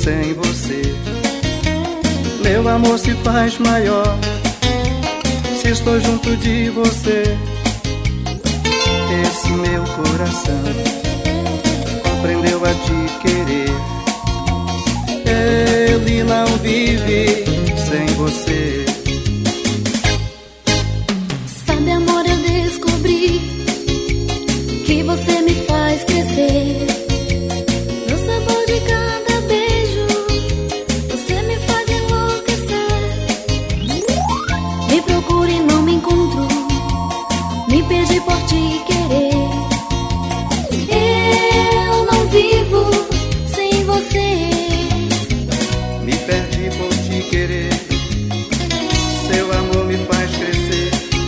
sem você. Meu amor se faz maior se estou junto de você. Esse meu coração aprendeu a te querer. Ele não vive sem você. Sabe, amor, eu descobri que você me faz crescer. No sabor de cada beijo, você me faz enlouquecer. Me procuro e não me encontro, me perdi por te querer. Eu não vivo sem você. Me perdi por te querer. Seu amor me faz crescer.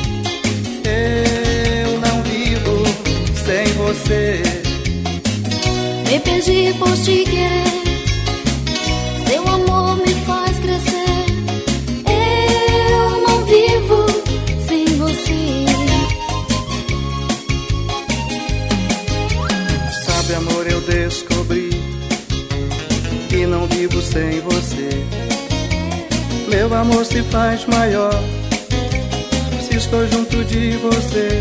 Eu não vivo sem você. Me perdi por te querer. Seu amor me faz crescer. Eu não vivo sem você. Sabe, amor, eu descobri que não vivo sem você. Meu amor se faz maior se estou junto de você.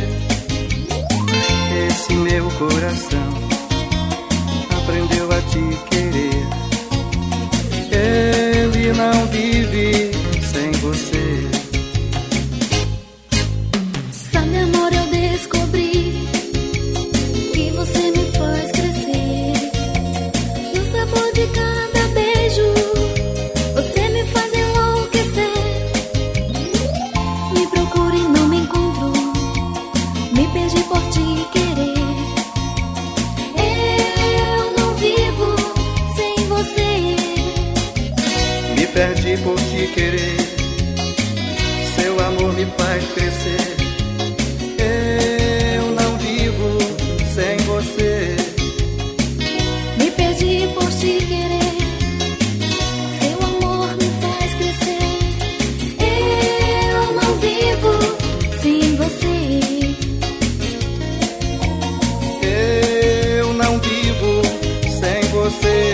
Esse meu coração aprendeu a te querer. Ele não vive sem você. Sabe, amor, eu descobri que você me faz crescer. No sabor de cada beijo, você me faz enlouquecer. Me procuro e não me encontro, me perdi por te querer. Eu não vivo sem você. Me perdi por te querer. Seu amor me faz crescer. Eu não vivo sem você. Me perdi por te querer. Seu amor me faz crescer. Eu não vivo sem você. Eu não vivo sem você.